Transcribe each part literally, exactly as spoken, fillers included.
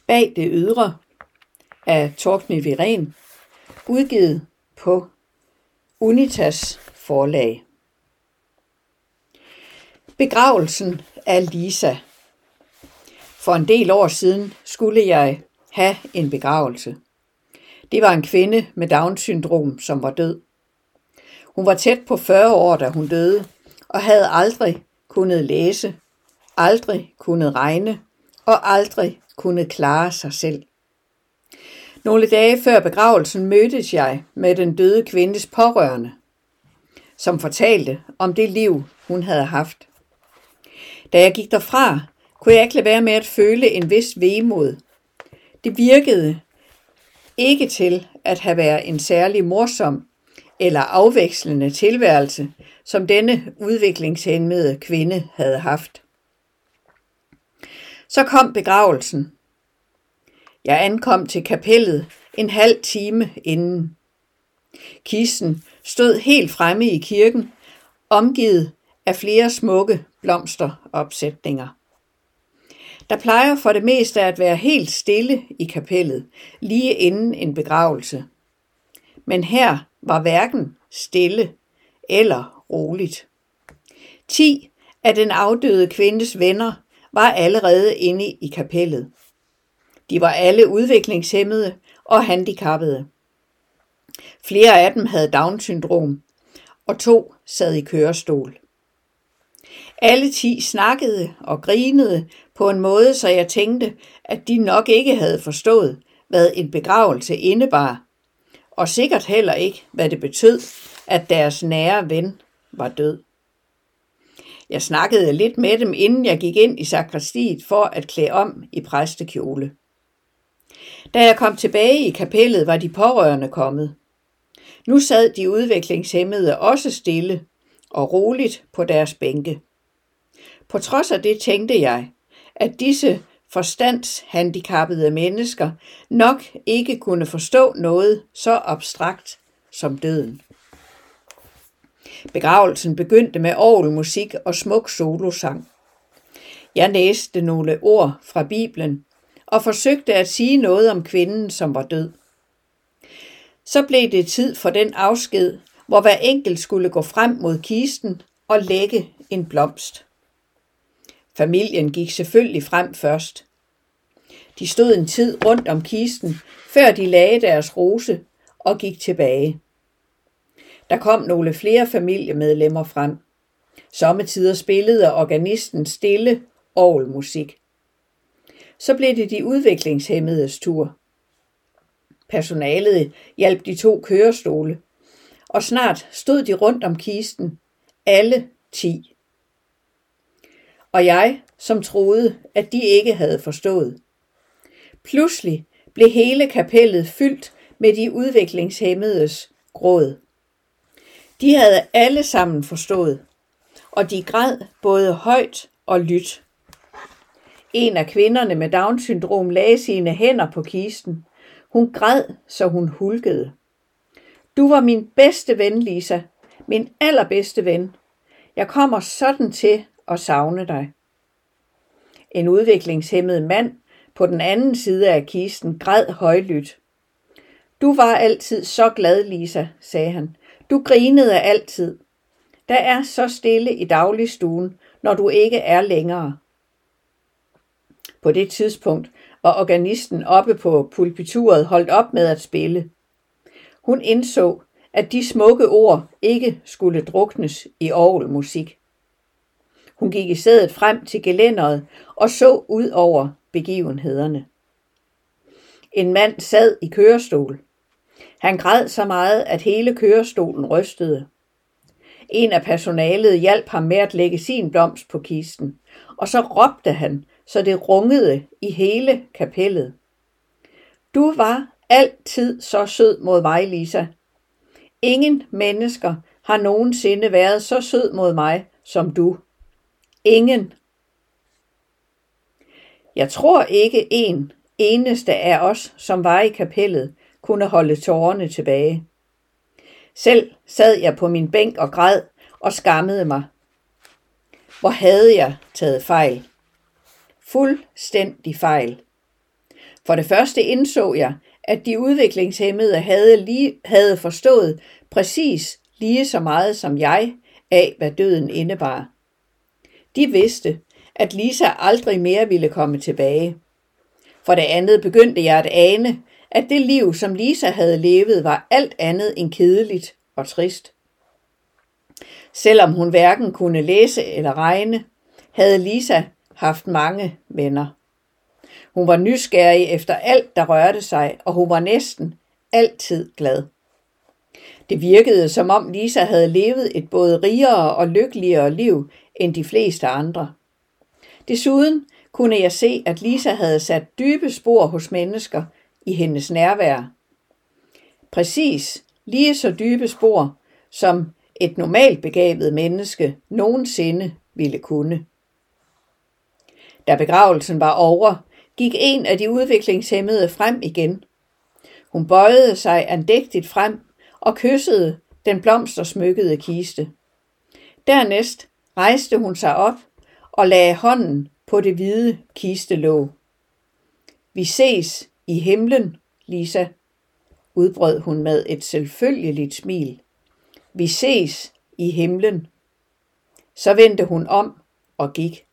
Bag det ydre af Torgny Viren, udgivet på Unitas forlag. Begravelsen af Lisa. For en del år siden skulle jeg have en begravelse. Det var en kvinde med Down-syndrom, som var død. Hun var tæt på fyrre år, da hun døde, og havde aldrig kunnet læse, aldrig kunnet regne og aldrig kunnet klare sig selv. Nogle dage før begravelsen mødtes jeg med den døde kvindes pårørende, som fortalte om det liv, hun havde haft. Da jeg gik derfra, kunne jeg ikke lade være med at føle en vis vemod. Det virkede ikke til at have været en særlig morsom eller afvekslende tilværelse, som denne udviklingshæmmede kvinde havde haft. Så kom begravelsen. Jeg ankom til kapellet en halv time inden. Kisten stod helt fremme i kirken, omgivet af flere smukke blomsteropsætninger. Der plejer for det meste at være helt stille i kapellet, lige inden en begravelse. Men her var hverken stille eller roligt. Ti af den afdøde kvindes venner var allerede inde i kapellet. De var alle udviklingshæmmede og handicappede. Flere af dem havde Down-syndrom, og to sad i kørestol. Alle ti snakkede og grinede på en måde, så jeg tænkte, at de nok ikke havde forstået, hvad en begravelse indebar, og sikkert heller ikke, hvad det betød, at deres nære ven var død. Jeg snakkede lidt med dem, inden jeg gik ind i sakristiet for at klæde om i præstekjole. Da jeg kom tilbage i kapellet, var de pårørende kommet. Nu sad de udviklingshæmmede også stille og roligt på deres bænke. På trods af det tænkte jeg, at disse forstandshandicappede mennesker nok ikke kunne forstå noget så abstrakt som døden. Begravelsen begyndte med orgelmusik og smuk solosang. Jeg læste nogle ord fra Bibelen og forsøgte at sige noget om kvinden, som var død. Så blev det tid for den afsked, hvor hver enkelt skulle gå frem mod kisten og lægge en blomst. Familien gik selvfølgelig frem først. De stod en tid rundt om kisten, før de lagde deres rose og gik tilbage. Der kom nogle flere familiemedlemmer frem. Sommetider spillede organisten stille orgelmusik. Så blev det de udviklingshæmmedes tur. Personalet hjalp de to kørestole, og snart stod de rundt om kisten, alle ti. Og jeg, som troede, at de ikke havde forstået. Pludselig blev hele kapellet fyldt med de udviklingshæmmedes gråd. De havde alle sammen forstået, og de græd både højt og lydt. En af kvinderne med Down-syndrom lagde sine hænder på kisten. Hun græd, så hun hulkede. Du var min bedste ven, Lisa. Min allerbedste ven. Jeg kommer sådan til at savne dig. En udviklingshæmmet mand på den anden side af kisten græd højlydt. Du var altid så glad, Lisa, sagde han. Du grinede altid. Der er så stille i dagligstuen, når du ikke er længere. På det tidspunkt var organisten oppe på pulpituret holdt op med at spille. Hun indså, at de smukke ord ikke skulle druknes i orgelmusik. Hun gik i stedet frem til gelænderet og så ud over begivenhederne. En mand sad i kørestol. Han græd så meget, at hele kørestolen rystede. En af personalet hjalp ham med at lægge sin blomst på kisten, og så råbte han, så det rungede i hele kapellet. Du var altid så sød mod mig, Lisa. Ingen mennesker har nogensinde været så sød mod mig som du. Ingen. Jeg tror ikke en eneste af os, som var i kapellet, kunne holde tårerne tilbage. Selv sad jeg på min bænk og græd og skammede mig. Hvor havde jeg taget fejl? Fuldstændig fejl. For det første indså jeg, at de udviklingshæmmede havde, lige, havde forstået præcis lige så meget som jeg af, hvad døden indebar. De vidste, at Lisa aldrig mere ville komme tilbage. For det andet begyndte jeg at ane, at det liv, som Lisa havde levet, var alt andet end kedeligt og trist. Selvom hun hverken kunne læse eller regne, havde Lisa haft mange venner. Hun var nysgerrig efter alt, der rørte sig, og hun var næsten altid glad. Det virkede, som om Lisa havde levet et både rigere og lykkeligere liv end de fleste andre. Desuden kunne jeg se, at Lisa havde sat dybe spor hos mennesker i hendes nærvær. Præcis lige så dybe spor, som et normalt begavet menneske nogensinde ville kunne. Da begravelsen var over, gik en af de udviklingshæmmede frem igen. Hun bøjede sig andægtigt frem og kyssede den blomstersmykkede kiste. Dernæst rejste hun sig op og lagde hånden på det hvide kistelåg. Vi ses i himlen, Lisa, udbrød hun med et selvfølgeligt smil. Vi ses i himlen. Så vendte hun om og gik.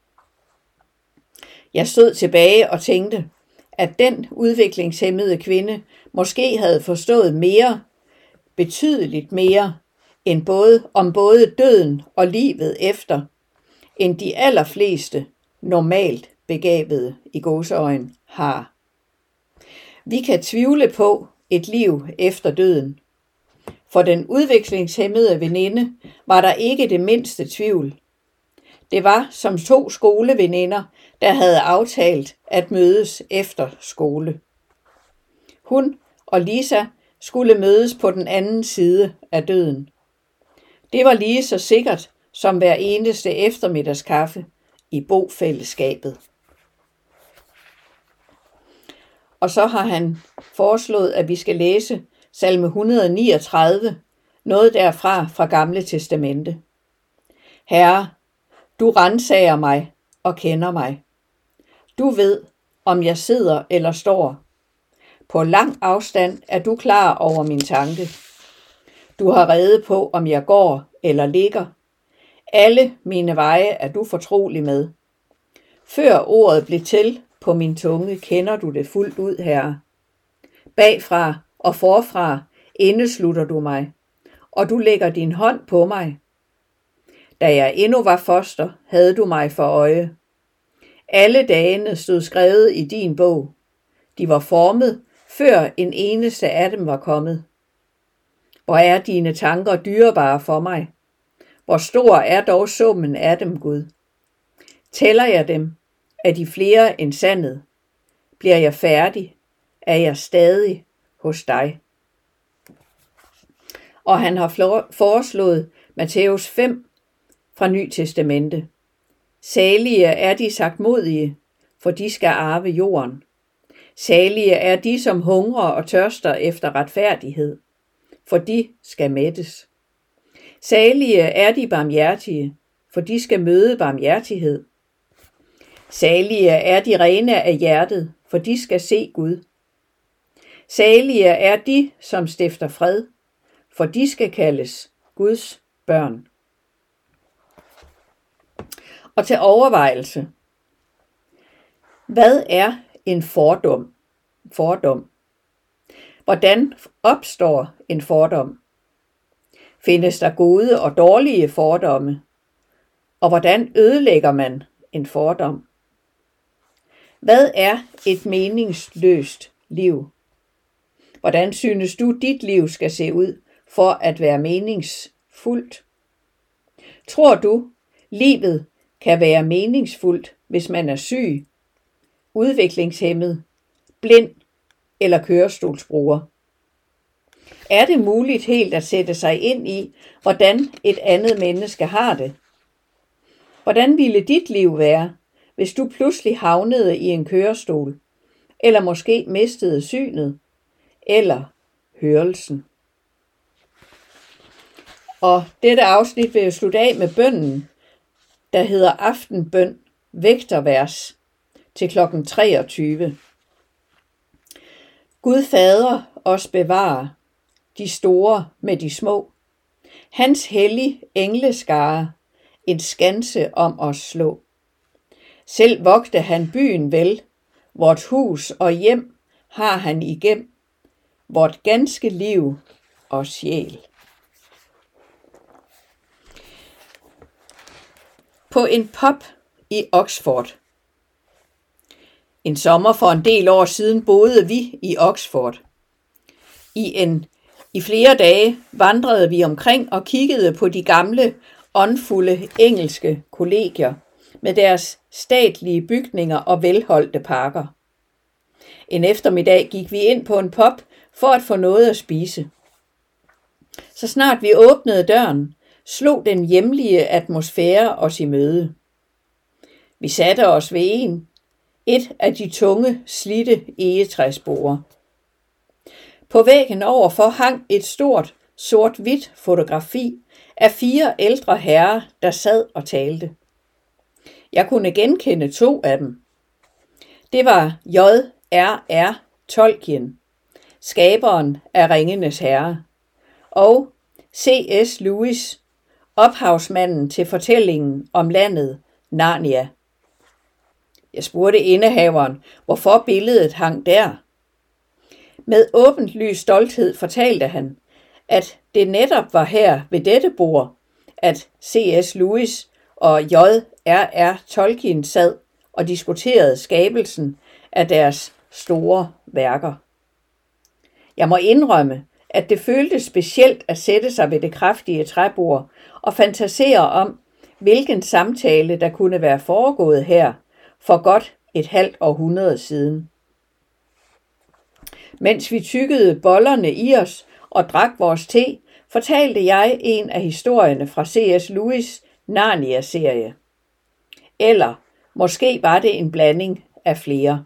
Jeg stod tilbage og tænkte, at den udviklingshæmmede kvinde måske havde forstået mere, betydeligt mere, end både, om både døden og livet efter, end de allerfleste normalt begavede i gåseøjne har. Vi kan tvivle på et liv efter døden. For den udviklingshæmmede veninde var der ikke det mindste tvivl. Det var som to skoleveninder, der havde aftalt at mødes efter skole. Hun og Lisa skulle mødes på den anden side af døden. Det var lige så sikkert som hver eneste eftermiddagskaffe i bofællesskabet. Og så har han foreslået, at vi skal læse salme et hundrede niogtredive, noget derfra fra Gamle Testamente. Herre, du ransager mig og kender mig. Du ved, om jeg sidder eller står. På lang afstand er du klar over min tanke. Du har rede på, om jeg går eller ligger. Alle mine veje er du fortrolig med. Før ordet blev til på min tunge, kender du det fuldt ud, Herre. Bagfra og forfra indeslutter du mig, og du lægger din hånd på mig. Da jeg endnu var foster, havde du mig for øje. Alle dagene stod skrevet i din bog. De var formet, før en eneste af dem var kommet. Hvor er dine tanker dyrebare for mig? Hvor stor er dog summen af dem, Gud? Tæller jeg dem, er de flere end sandet. Bliver jeg færdig, er jeg stadig hos dig. Og han har foreslået Matthæus fem fra Ny Testamente. Salige er de sagtmodige, for de skal arve jorden. Salige er de, som hungrer og tørster efter retfærdighed, for de skal mættes. Salige er de barmhjertige, for de skal møde barmhjertighed. Salige er de rene af hjertet, for de skal se Gud. Salige er de, som stifter fred, for de skal kaldes Guds børn. Og til overvejelse. Hvad er en fordom? Fordom. Hvordan opstår en fordom? Findes der gode og dårlige fordomme? Og hvordan ødelægger man en fordom? Hvad er et meningsløst liv? Hvordan synes du, dit liv skal se ud for at være meningsfuldt? Tror du, livet kan være meningsfuldt, hvis man er syg, udviklingshæmmet, blind eller kørestolsbruger? Er det muligt helt at sætte sig ind i, hvordan et andet menneske har det? Hvordan ville dit liv være, hvis du pludselig havnede i en kørestol, eller måske mistede synet, eller hørelsen? Og dette afsnit vil jeg slutte af med bønnen, der hedder aftenbøn vægtervers til klokken treogtyve. Gud Fader os bevare, de store med de små. Hans hellig engleskare, en skanse om os slå. Selv vogte han byen vel, vort hus og hjem har han igem, vort ganske liv og sjæl. På en pub i Oxford. En sommer for en del år siden boede vi i Oxford. I en I flere dage vandrede vi omkring og kiggede på de gamle, åndfulde engelske kollegier med deres statlige bygninger og velholdte parker. En eftermiddag gik vi ind på en pub for at få noget at spise. Så snart vi åbnede døren, slog den hjemlige atmosfære os i møde. Vi satte os ved en, et af de tunge, slidte egetræsborde. På væggen overfor hang et stort, sort-hvidt fotografi af fire ældre herrer, der sad og talte. Jeg kunne genkende to af dem. Det var J R R Tolkien, skaberen af Ringenes Herre, og C S Lewis, ophavsmanden til fortællingen om landet Narnia. Jeg spurgte indehaveren, hvorfor billedet hang der. Med åbenlys stolthed fortalte han, at det netop var her ved dette bord, at C S Lewis og J R R Tolkien sad og diskuterede skabelsen af deres store værker. Jeg må indrømme, at det føltes specielt at sætte sig ved det kraftige træbord og fantasere om, hvilken samtale der kunne være foregået her for godt et halvt århundrede siden. Mens vi tyggede bollerne i os og drak vores te, fortalte jeg en af historierne fra C S Lewis' Narnia-serie. Eller måske var det en blanding af flere.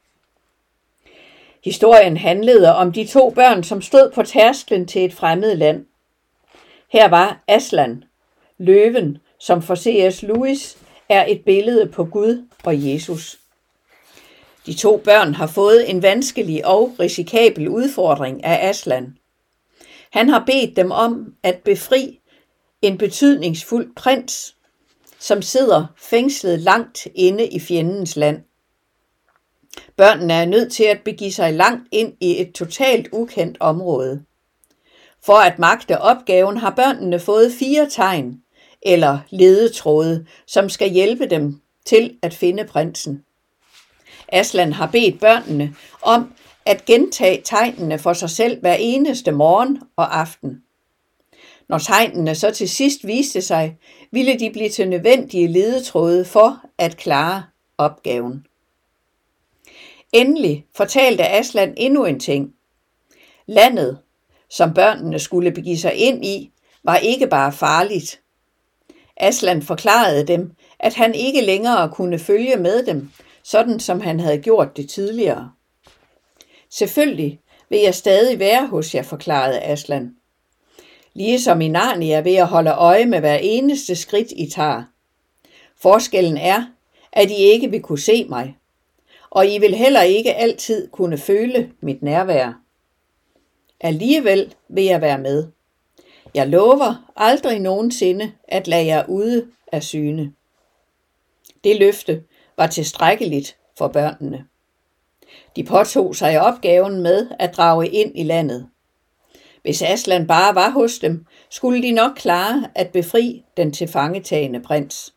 Historien handlede om de to børn, som stod på tærsklen til et fremmed land. Her var Aslan, løven, som for C S Lewis er et billede på Gud og Jesus. De to børn har fået en vanskelig og risikabel udfordring af Aslan. Han har bedt dem om at befri en betydningsfuld prins, som sidder fængslet langt inde i fjendens land. Børnene er nødt til at begive sig langt ind i et totalt ukendt område. For at magte opgaven har børnene fået fire tegn, eller ledetråde, som skal hjælpe dem til at finde prinsen. Aslan har bedt børnene om at gentage tegnene for sig selv hver eneste morgen og aften. Når tegnene så til sidst viste sig, ville de blive til nødvendige ledetråde for at klare opgaven. Endelig fortalte Aslan endnu en ting. Landet, som børnene skulle begive sig ind i, var ikke bare farligt. Aslan forklarede dem, at han ikke længere kunne følge med dem, sådan som han havde gjort det tidligere. Selvfølgelig vil jeg stadig være hos jer, forklarede Aslan. Ligesom i Narnia vil jeg holde øje med hver eneste skridt I tager. Forskellen er, at I ikke vil kunne se mig, og I vil heller ikke altid kunne føle mit nærvær. Alligevel vil jeg være med. Jeg lover aldrig nogensinde at lade jer ude af syne. Det løfte var tilstrækkeligt for børnene. De påtog sig opgaven med at drage ind i landet. Hvis Aslan bare var hos dem, skulle de nok klare at befri den tilfangetagende prins.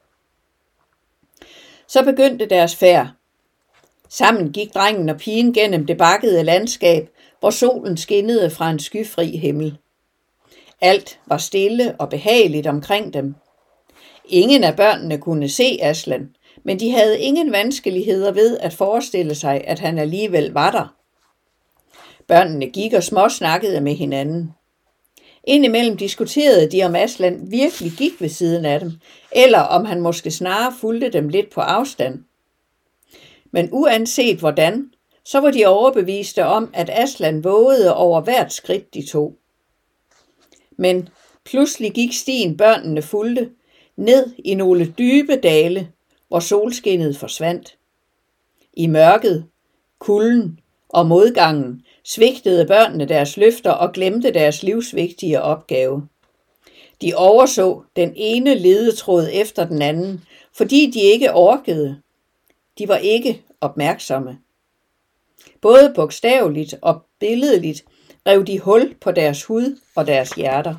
Så begyndte deres færd. Sammen gik drengen og pigen gennem det bakkede landskab, hvor solen skinnede fra en skyfri himmel. Alt var stille og behageligt omkring dem. Ingen af børnene kunne se Aslan, men de havde ingen vanskeligheder ved at forestille sig, at han alligevel var der. Børnene gik og småsnakkede med hinanden. Indimellem diskuterede de, om Aslan virkelig gik ved siden af dem, eller om han måske snarere fulgte dem lidt på afstand. Men uanset hvordan, så var de overbeviste om, at Aslan vågede over hvert skridt de tog. Men pludselig gik stien børnene fulgte ned i nogle dybe dale, hvor solskinnet forsvandt. I mørket, kulden og modgangen svigtede børnene deres løfter og glemte deres livsvigtige opgave. De overså den ene ledetråd efter den anden, fordi de ikke orkede. De var ikke opmærksomme. Både bogstaveligt og billedligt rev de hul på deres hud og deres hjerter.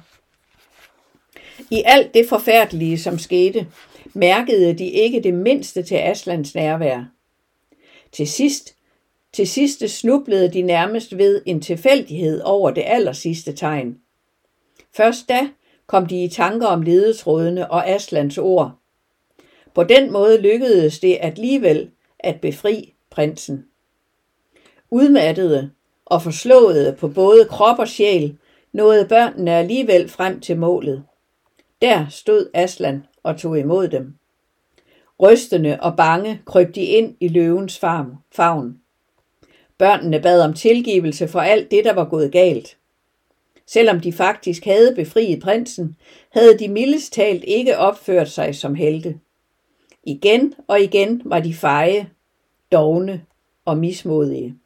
I alt det forfærdelige, som skete, mærkede de ikke det mindste til Aslans nærvær. Til sidst, til sidste snublede de nærmest ved en tilfældighed over det allersidste tegn. Først da kom de i tanker om ledetrådene og Aslans ord. På den måde lykkedes det alligevel at befri prinsen. Udmattede og forslåede på både krop og sjæl, nåede børnene alligevel frem til målet. Der stod Aslan og tog imod dem. Rystende og bange krøb de ind i løvens favn. Børnene bad om tilgivelse for alt det, der var gået galt. Selvom de faktisk havde befriet prinsen, havde de mildest talt ikke opført sig som helte. Igen og igen var de feje, dovne og mismodige.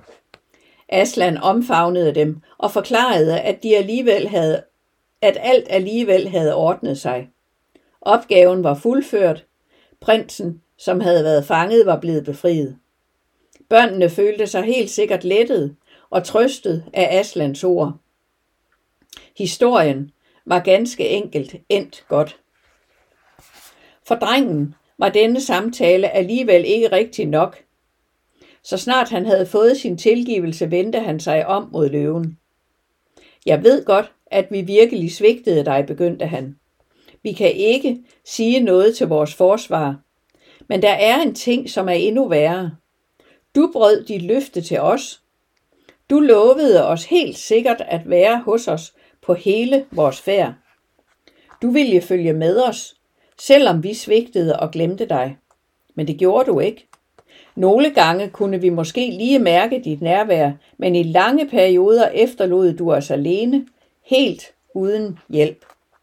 Aslan omfavnede dem og forklarede, at de alligevel havde, at alt alligevel havde ordnet sig. Opgaven var fuldført. Prinsen, som havde været fanget, var blevet befriet. Børnene følte sig helt sikkert lettet og trøstet af Aslans ord. Historien var ganske enkelt endt godt. For drengen var denne samtale alligevel ikke rigtig nok. Så snart han havde fået sin tilgivelse, vendte han sig om mod løven. Jeg ved godt, at vi virkelig svigtede dig, begyndte han. Vi kan ikke sige noget til vores forsvar, men der er en ting, som er endnu værre. Du brød dit løfte til os. Du lovede os helt sikkert at være hos os på hele vores færd. Du ville følge med os, selvom vi svigtede og glemte dig. Men det gjorde du ikke. Nogle gange kunne vi måske lige mærke dit nærvær, men i lange perioder efterlod du os alene, helt uden hjælp.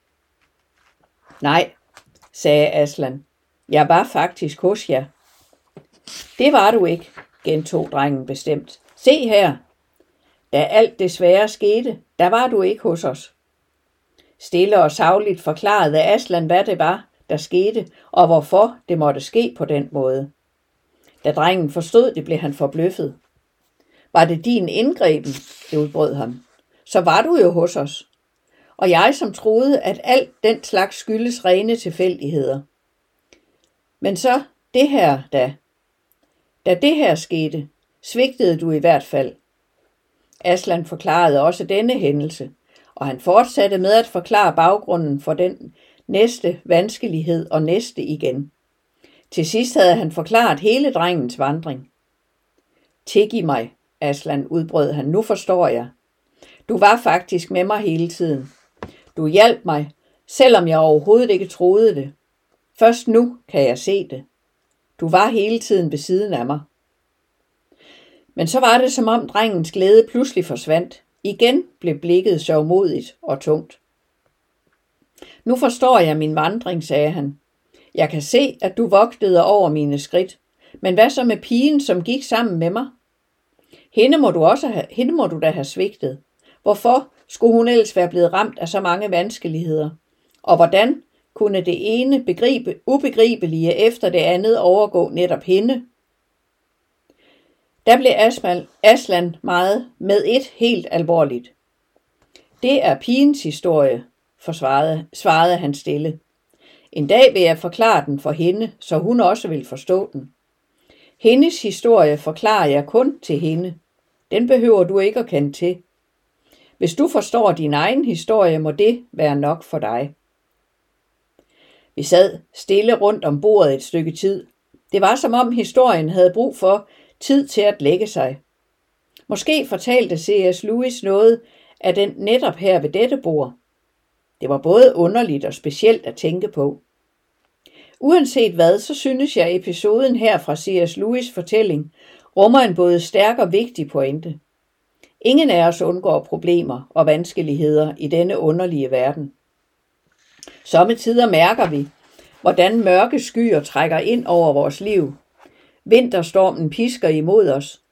Nej, sagde Aslan. Jeg var faktisk hos jer. Det var du ikke, gentog drengen bestemt. Se her. Da alt det svære skete, der var du ikke hos os. Stille og sagligt forklarede Aslan, hvad det var, der skete, og hvorfor det måtte ske på den måde. Da drengen forstod det, blev han forbløffet. Var det din indgreben, udbrød han, så var du jo hos os. Og jeg som troede, at alt den slags skyldes rene tilfældigheder. Men så det her da. Da det her skete, svigtede du i hvert fald. Aslan forklarede også denne hændelse, og han fortsatte med at forklare baggrunden for den næste vanskelighed og næste igen. Til sidst havde han forklaret hele drengens vandring. Tilgiv mig, Aslan, udbrød han, nu forstår jeg. Du var faktisk med mig hele tiden. Du hjalp mig, selvom jeg overhovedet ikke troede det. Først nu kan jeg se det. Du var hele tiden ved siden af mig. Men så var det, som om drengens glæde pludselig forsvandt. Igen blev blikket sørgmodigt og tungt. Nu forstår jeg min vandring, sagde han. Jeg kan se, at du vogtede over mine skridt. Men hvad så med pigen, som gik sammen med mig? Hende må du, også have, hende må du da have svigtet. Hvorfor skulle hun ellers være blevet ramt af så mange vanskeligheder? Og hvordan kunne det ene begribe, ubegribelige efter det andet overgå netop hende? Der blev Aslan meget med et helt alvorligt. Det er pigens historie, forsvarede, svarede han stille. En dag vil jeg forklare den for hende, så hun også vil forstå den. Hendes historie forklarer jeg kun til hende. Den behøver du ikke at kende til. Hvis du forstår din egen historie, må det være nok for dig. Vi sad stille rundt om bordet et stykke tid. Det var som om historien havde brug for tid til at lægge sig. Måske fortalte C S Lewis noget af den netop her ved dette bord. Det var både underligt og specielt at tænke på. Uanset hvad, så synes jeg, episoden her fra C S Lewis' fortælling rummer en både stærk og vigtig pointe. Ingen af os undgår problemer og vanskeligheder i denne underlige verden. Sommetider mærker vi, hvordan mørke skyer trækker ind over vores liv. Vinterstormen pisker imod os.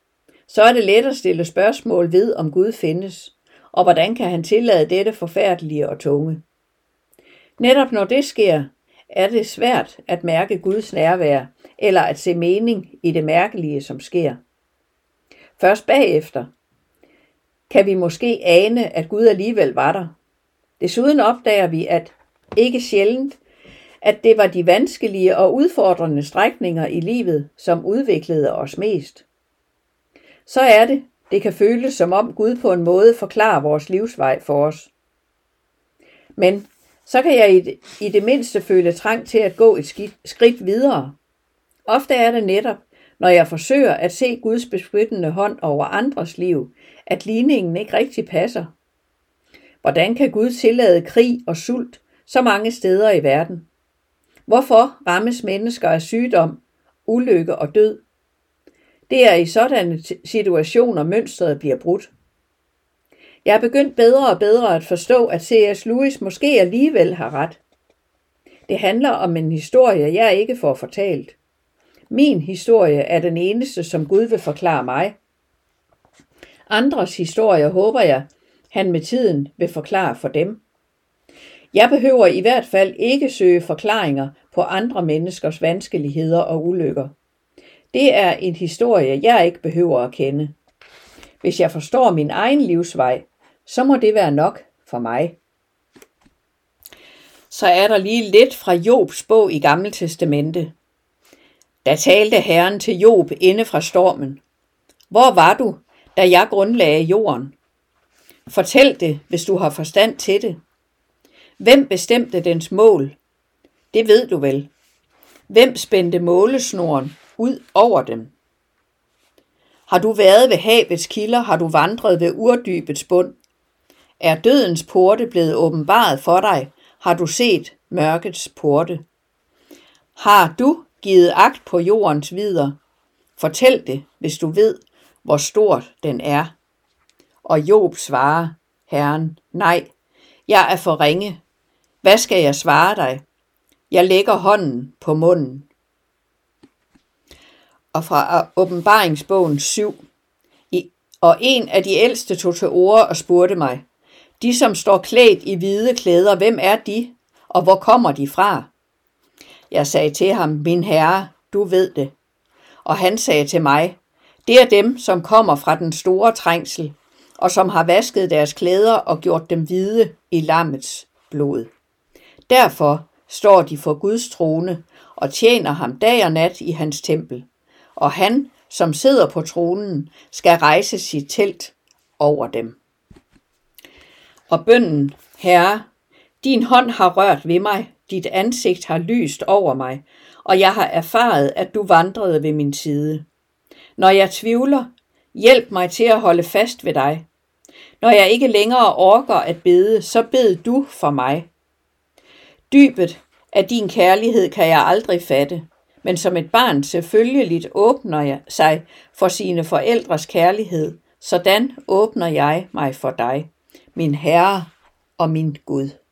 så er det let at stille spørgsmål ved, om Gud findes, og hvordan kan han tillade dette forfærdelige og tunge. Netop når det sker, er det svært at mærke Guds nærvær, eller at se mening i det mærkelige, som sker. Først bagefter kan vi måske ane, at Gud alligevel var der. Desuden opdager vi, at ikke sjældent, at det var de vanskelige og udfordrende strækninger i livet, som udviklede os mest. Så er det, det kan føles som om Gud på en måde forklarer vores livsvej for os. Men så kan jeg i det, i det mindste føle trang til at gå et skidt, skridt videre. Ofte er det netop, når jeg forsøger at se Guds beskyttende hånd over andres liv, at ligningen ikke rigtig passer. Hvordan kan Gud tillade krig og sult så mange steder i verden? Hvorfor rammes mennesker af sygdom, ulykke og død? Det er i sådanne situationer, mønstret bliver brudt. Jeg er begyndt bedre og bedre at forstå, at C S Lewis måske alligevel har ret. Det handler om en historie, jeg ikke får fortalt. Min historie er den eneste, som Gud vil forklare mig. Andres historier håber jeg, han med tiden vil forklare for dem. Jeg behøver i hvert fald ikke søge forklaringer på andre menneskers vanskeligheder og ulykker. Det er en historie, jeg ikke behøver at kende. Hvis jeg forstår min egen livsvej, så må det være nok for mig. Så er der lige lidt fra Jobs bog i Gamle Testamente. Da talte Herren til Job inde fra stormen. Hvor var du, da jeg grundlagde jorden? Fortæl det, hvis du har forstand til det. Hvem bestemte dens mål? Det ved du vel. Hvem spændte målesnoren ud over dem? Har du været ved havets kilder, har du vandret ved urdybets bund? Er dødens porte blevet åbenbaret for dig, har du set mørkets porte? Har du givet agt på jordens vidder? Fortæl det, hvis du ved, hvor stort den er. Og Job svarer Herren, nej, jeg er for ringe. Hvad skal jeg svare dig? Jeg lægger hånden på munden. Og fra Åbenbaringsbogen syv. Og en af de ældste tog til orde og spurgte mig, de som står klædt i hvide klæder, hvem er de, og hvor kommer de fra? Jeg sagde til ham, min herre, du ved det. Og han sagde til mig, det er dem, som kommer fra den store trængsel, og som har vasket deres klæder og gjort dem hvide i lammets blod. Derfor står de for Guds trone og tjener ham dag og nat i hans tempel. Og han, som sidder på tronen, skal rejse sit telt over dem. Og bønnen, Herre, din hånd har rørt ved mig, dit ansigt har lyst over mig, og jeg har erfaret, at du vandrede ved min side. Når jeg tvivler, hjælp mig til at holde fast ved dig. Når jeg ikke længere orker at bede, så bed du for mig. Dybet af din kærlighed kan jeg aldrig fatte, men som et barn selvfølgeligt åbner jeg sig for sine forældres kærlighed, sådan åbner jeg mig for dig, min Herre og min Gud.